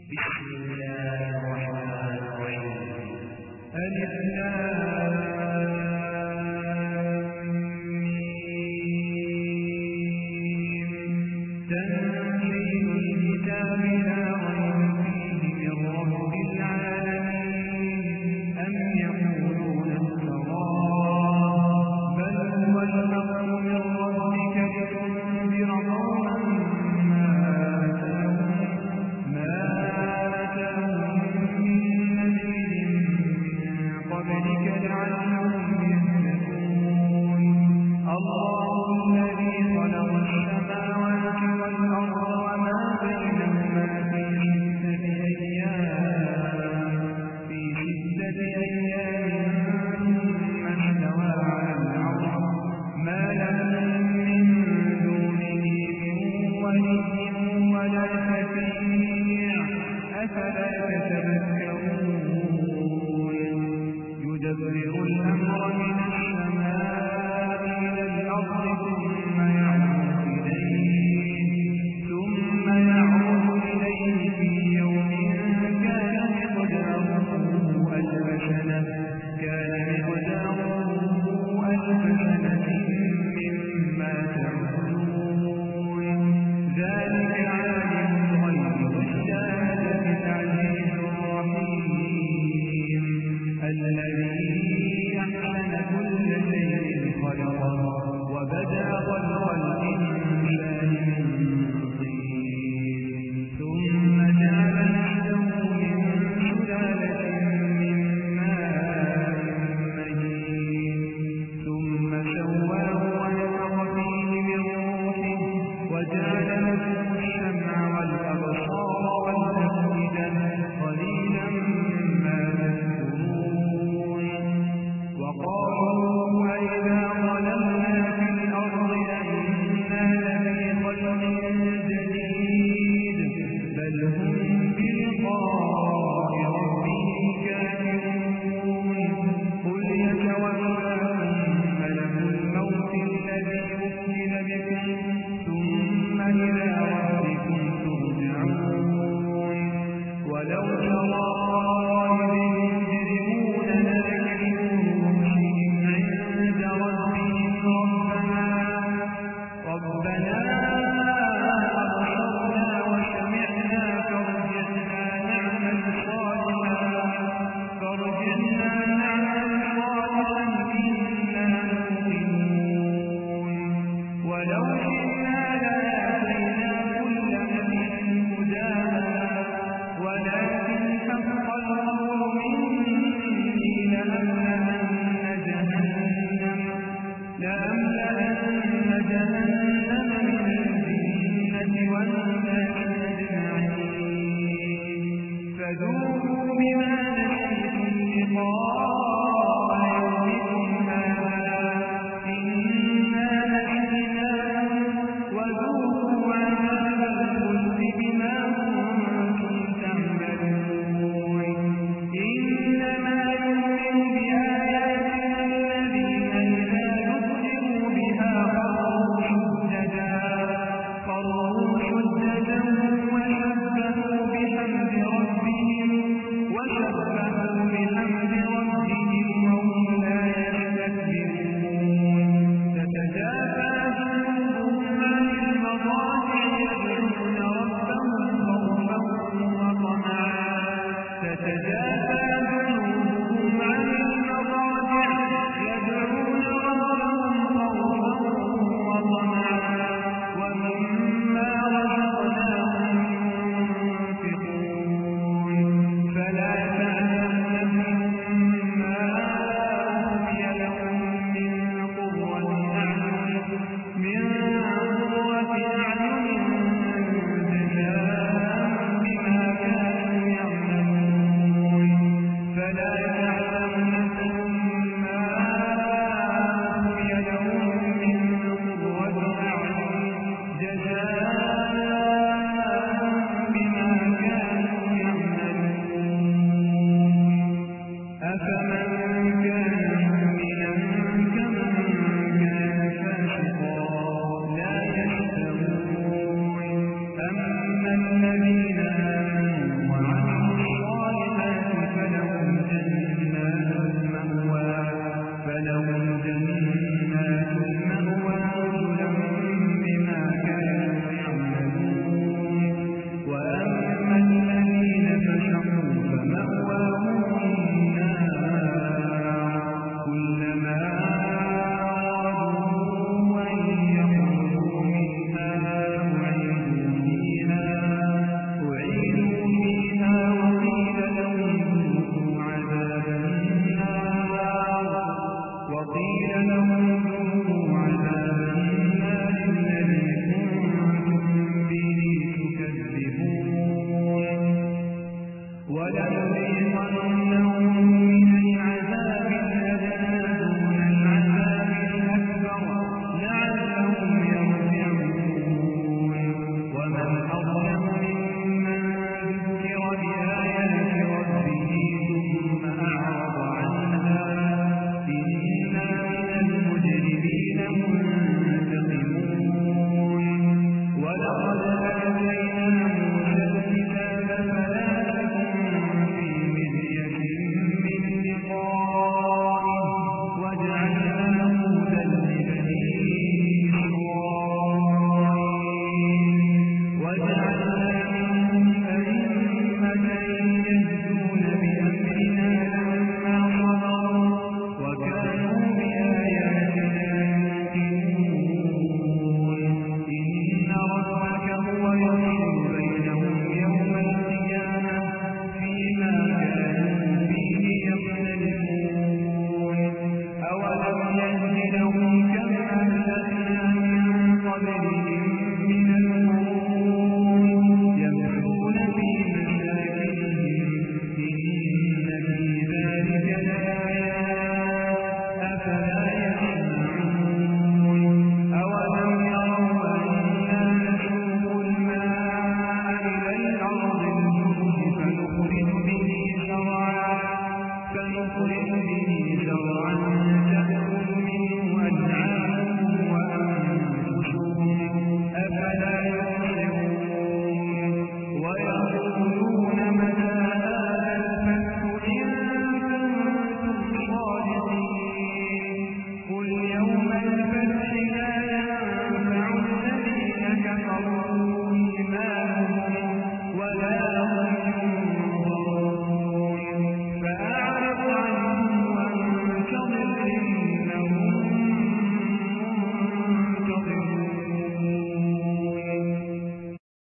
بسم الله الرحمن الرحيم. ألف تنزيل الكتاب لا ريب فيه من رب العالمين أم يقولون افتراه بل هو الحق من ربك لتنذر قوما ما أتاهم من نذير من قبلك لعلهم يهتدون. الله الذي خلق السماوات والأرض وما بينهما في ستة أيام ثم استوى على العرش ما لهم من دونه من ولي ولا شفيع أفلا يتذكرون. يدبر الأمر من السماء إلى الأرض ثم يعود إليه في يوم كان مقداره ألف سنة مما تعدون. ذلك عالم الغيب والشهادة العزيز الرحيم الذي أحسن كل شيء خلقه وبدأ خلق الإنسان من طين ثم جعل نسله من سلالة من ماء مهين ثم سواه ونفخ فيه من روحه وجعل لكم السمع والأبصار والأفئدة قليلا ما تذكرون. وقالوا أئذا ضللنا في الأرض أئنا لفي خلق جديد بل هم بلقاء ربهم كافرون. قل يتوفاكم ملك الموت الذي وكل بكم ثم إلى ربكم ترجعون. ولو ترى إذ المجرمون ناكسوا رؤوسهم عند ربهم ربنا أبصرنا وسمعنا فارجعنا نعمل صالحا إنا موقنون. ولو شئنا لآتينا كل نفس هداها ولكن حق القول مني لأملأن جهنم من الجنة والناس أجمعين. فذوقوا بما نسيتم لقاء يومكم هذا إنا نسيناكم وذوقوا عذاب الخلد بما كنتم تعملون. إنما يؤمن بآياتنا الذين إذا ذكروا بها خروا سجدا وسبحوا بحمد ربهم ولئن